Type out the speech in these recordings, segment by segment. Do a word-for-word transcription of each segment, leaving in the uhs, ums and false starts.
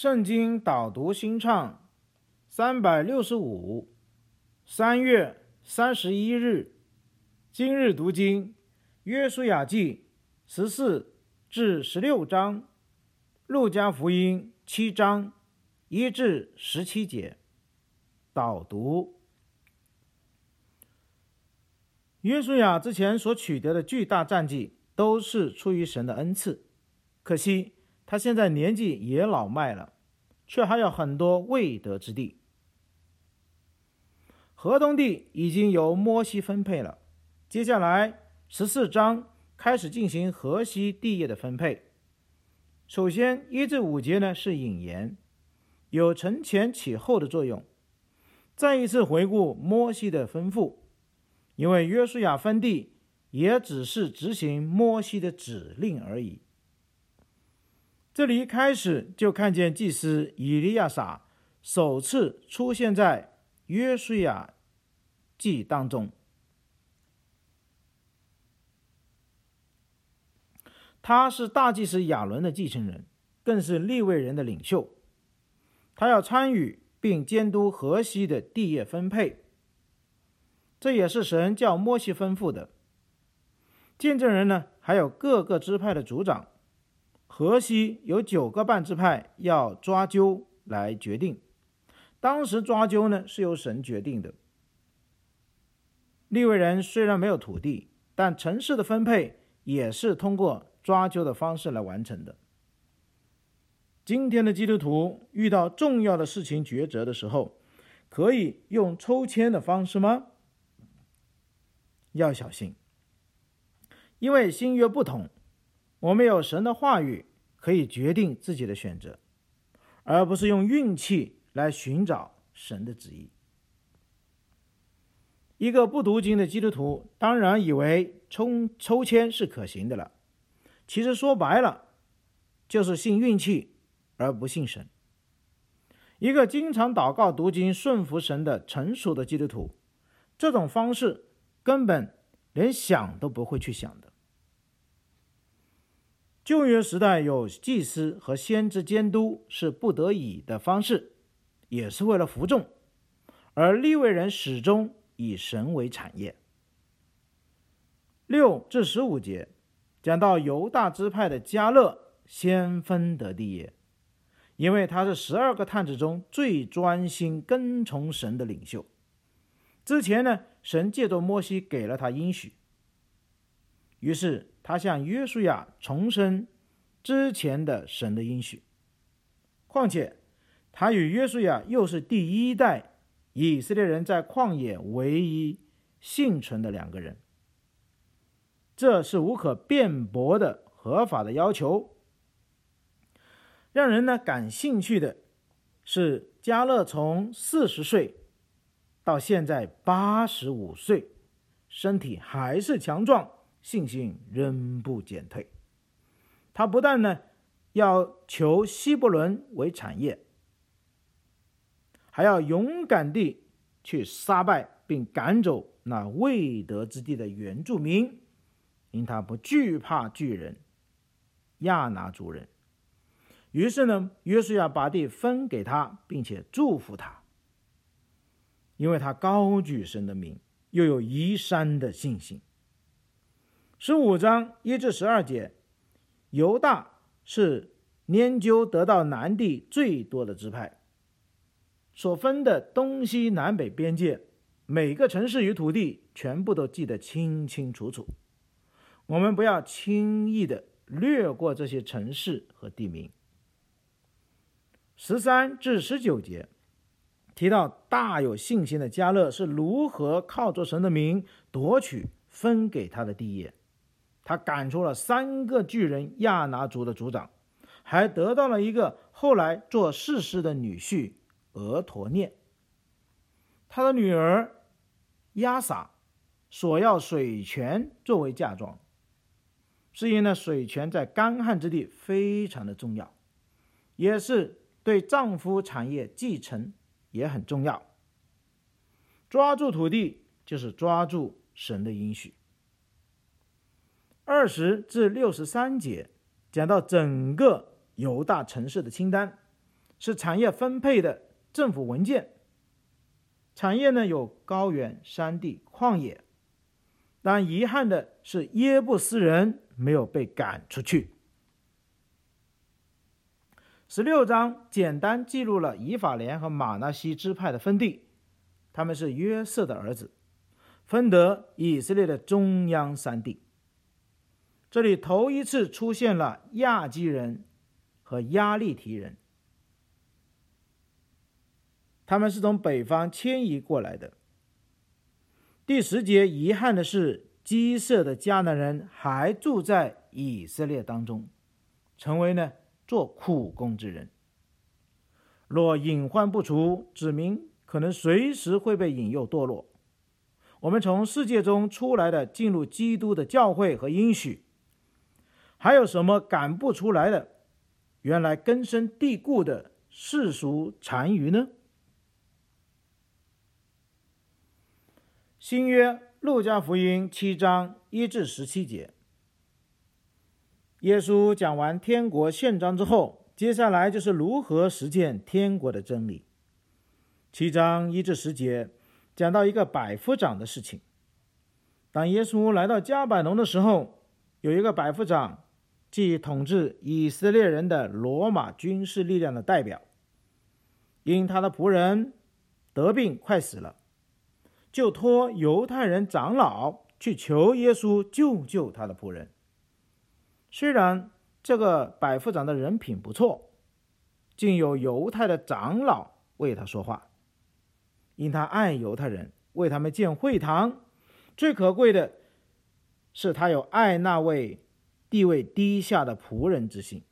圣经导读新唱三百六十五，三月三十一日，今日读经约书亚记十四至十六章，路加福音七章一至十七节。导读：约书亚之前所取得的巨大战绩都是出于神的恩赐，可惜他现在年纪也老迈了，却还有很多未得之地。河东地已经由摩西分配了，接下来十四章开始进行河西地业的分配。首先一至五节呢是引言，有承前启后的作用，再一次回顾摩西的吩咐，因为约书亚分地也只是执行摩西的指令而已。这里一开始就看见祭司以利亚撒首次出现在约书亚记当中。他是大祭司亚伦的继承人，更是利未人的领袖。他要参与并监督河西的地业分配，这也是神叫摩西吩咐的。见证人呢，还有各个支派的族长。河西有九个半支派要抓阄来决定，当时抓阄呢是由神决定的。利未人虽然没有土地，但城市的分配也是通过抓阄的方式来完成的。今天的基督徒遇到重要的事情抉择的时候，可以用抽签的方式吗？要小心，因为新约不同，我们有神的话语可以决定自己的选择，而不是用运气来寻找神的旨意。一个不读经的基督徒当然以为抽抽签是可行的了，其实说白了就是信运气而不信神。一个经常祷告读经顺服神的成熟的基督徒，这种方式根本连想都不会去想的。旧约时代有祭司和先知监督是不得已的方式，也是为了服众，而利未人始终以神为产业。六至十五节讲到犹大支派的迦勒先分得地业，因为他是十二个探子中最专心跟从神的领袖。之前呢，神借着摩西给了他应许，于是他向约书亚重申之前的神的应许。况且他与约书亚又是第一代以色列人在旷野唯一幸存的两个人，这是无可辩驳的合法的要求。让人呢感兴趣的是，迦勒从四十岁到现在八十五岁，身体还是强壮，信心仍不减退。他不但呢要求希伯伦为产业，还要勇敢地去杀败并赶走那未得之地的原住民，因他不惧怕巨人亚拿族人。于是呢，约书亚把地分给他，并且祝福他，因为他高举神的名，又有移山的信心。十五章一至十二节，犹大是拈阄得到南地最多的支派，所分的东西南北边界，每个城市与土地全部都记得清清楚楚。我们不要轻易的略过这些城市和地名。十三至十九节提到大有信心的迦勒是如何靠着神的名夺取分给他的地业。他赶出了三个巨人亚拿族的族长，还得到了一个后来做士师的女婿俄陀涅。他的女儿亚撒索要水泉作为嫁妆，是因为水泉在干旱之地非常的重要，也是对丈夫产业继承也很重要。抓住土地就是抓住神的应许。二十至六十三节讲到整个犹大城市的清单， 是产业分配的政府文件。产业呢有高原、山地、旷野，但遗憾的是耶布斯人没有被赶出去。十六章简单记录了以法莲和玛拿西支派的分地，他们是约瑟的儿子，分得以色列的中央山地。这里头一次出现了亚基人和亚利提人，他们是从北方迁移过来的。第十节遗憾的是，基色的迦南人还住在以色列当中，成为呢做苦工之人。若隐患不除，指明可能随时会被引诱堕落。我们从世界中出来的，进入基督的教会和应许，还有什么赶不出来的？原来根深蒂固的世俗残余呢？新约路加福音七章一至十七节，耶稣讲完天国宪章之后，接下来就是如何实践天国的真理。七章一至十节讲到一个百夫长的事情。当耶稣来到迦百农的时候，有一个百夫长，即统治以色列人的罗马军事力量的代表，因他的仆人得病快死了，就托犹太人长老去求耶稣救救他的仆人。虽然这个百夫长的人品不错，竟有犹太的长老为他说话，因他爱犹太人，为他们建会堂。最可贵的是他有爱那位地位低下的仆人之心。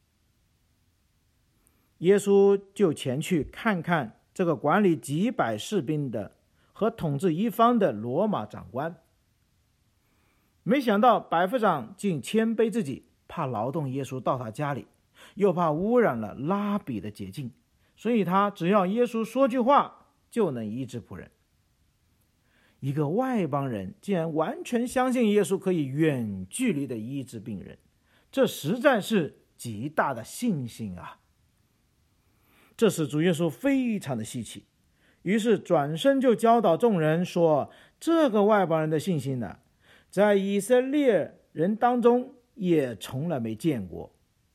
耶稣就前去看看这个管理几百士兵的和统治一方的罗马长官，没想到百夫长竟谦卑自己，怕劳动耶稣到他家里，又怕污染了拉比的洁净，所以他只要耶稣说句话就能医治仆人。一个外邦人竟然完全相信耶稣可以远距离的医治病人，这实在是极大的信心啊！这使主耶稣非常的稀奇，于是转身就教导众人说，这个外邦人的信心呢，在以色列人当中也从来没见过。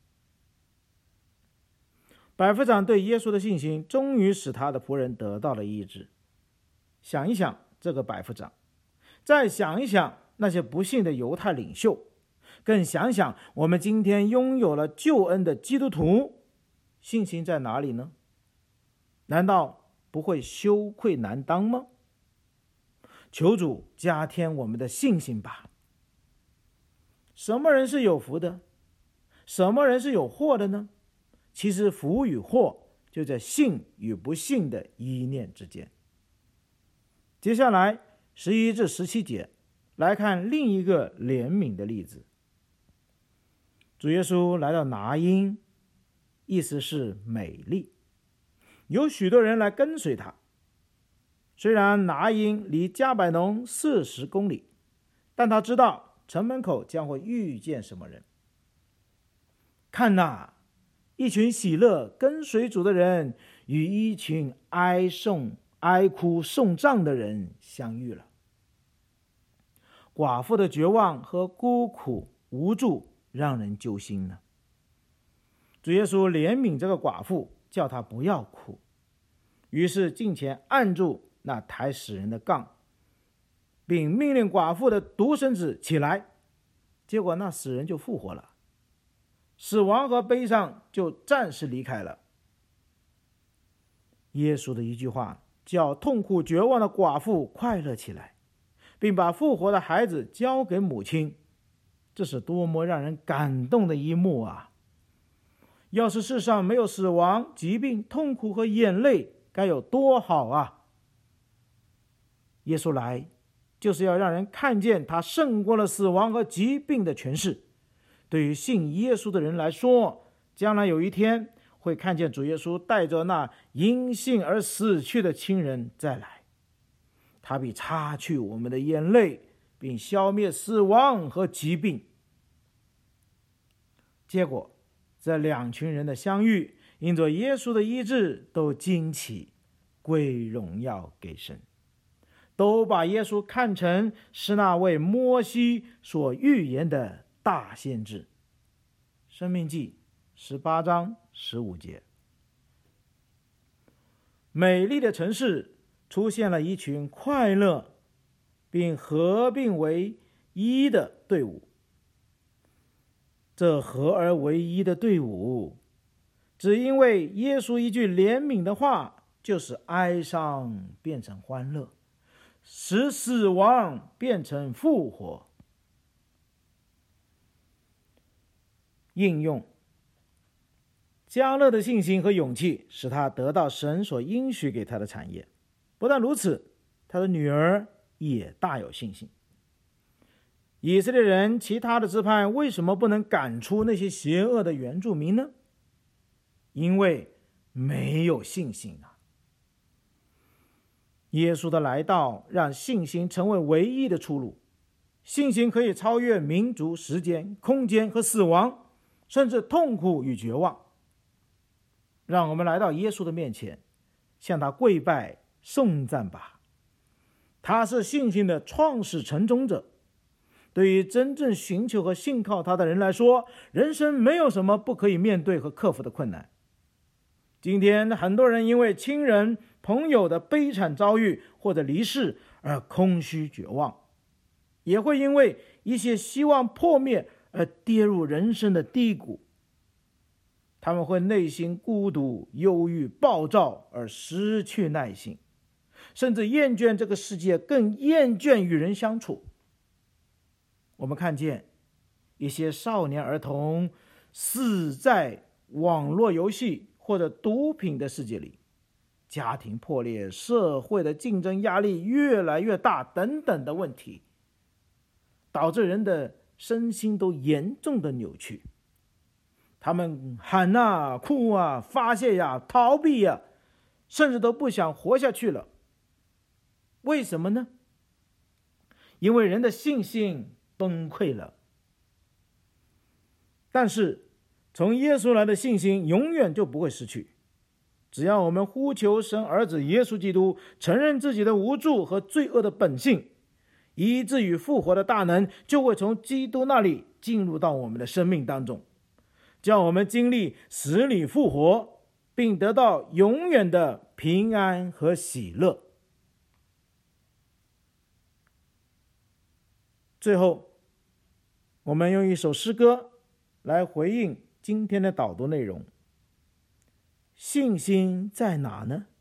百夫长对耶稣的信心终于使他的仆人得到了医治。想一想这个百夫长，再想一想那些不幸的犹太领袖，更想想我们今天拥有了救恩的基督徒，信心在哪里呢？难道不会羞愧难当吗？求主加添我们的信心吧。什么人是有福的？什么人是有祸的呢？其实福与祸就在信与不信的一念之间。接下来十一至十七节来看另一个怜悯的例子。主耶稣来到拿因，意思是美丽，有许多人来跟随他。虽然拿因离迦百农四十公里，但他知道城门口将会遇见什么人。看哪，一群喜乐跟随主的人与一群哀颂哀哭送葬的人相遇了。寡妇的绝望和孤苦无助让人揪心呢。主耶稣怜悯这个寡妇，叫她不要哭，于是近前按住那抬死人的杠，并命令寡妇的独生子起来，结果那死人就复活了，死亡和悲伤就暂时离开了。耶稣的一句话叫痛苦绝望的寡妇快乐起来，并把复活的孩子交给母亲，这是多么让人感动的一幕啊！要是世上没有死亡、疾病、痛苦和眼泪，该有多好啊！耶稣来就是要让人看见他胜过了死亡和疾病的权势。对于信耶稣的人来说，将来有一天会看见主耶稣带着那因信而死去的亲人再来，他必擦去我们的眼泪，并消灭死亡和疾病。结果这两群人的相遇因着耶稣的医治，都惊奇归荣耀给神，都把耶稣看成是那位摩西所预言的大先知。申命记十八章十五节。美丽的城市出现了一群快乐并合并为一的队伍。这合而为一的队伍，只因为耶稣一句怜悯的话，就使哀伤变成欢乐，使死亡变成复活。应用迦勒的信心和勇气，使他得到神所应许给他的产业。不但如此，他的女儿也大有信心。以色列人其他的支派为什么不能赶出那些邪恶的原住民呢？因为没有信心啊。耶稣的来到让信心成为唯一的出路，信心可以超越民族、时间、空间和死亡，甚至痛苦与绝望。让我们来到耶稣的面前，向他跪拜颂赞吧。他是信心的创始成终者。对于真正寻求和信靠他的人来说，人生没有什么不可以面对和克服的困难。今天很多人因为亲人朋友的悲惨遭遇或者离世而空虚绝望，也会因为一些希望破灭而跌入人生的低谷。他们会内心孤独、忧郁、暴躁而失去耐心，甚至厌倦这个世界，更厌倦与人相处。我们看见一些少年儿童死在网络游戏或者毒品的世界里，家庭破裂，社会的竞争压力越来越大等等的问题，导致人的身心都严重的扭曲。他们喊啊、哭啊、发泄呀、啊、逃避呀、啊，甚至都不想活下去了。为什么呢？因为人的信心崩溃了。但是从耶稣来的信心永远就不会失去。只要我们呼求神儿子耶稣基督，承认自己的无助和罪恶的本性，医治与复活的大能就会从基督那里进入到我们的生命当中，叫我们经历死里复活，并得到永远的平安和喜乐。最后，我们用一首诗歌来回应今天的导读内容。信心在哪呢？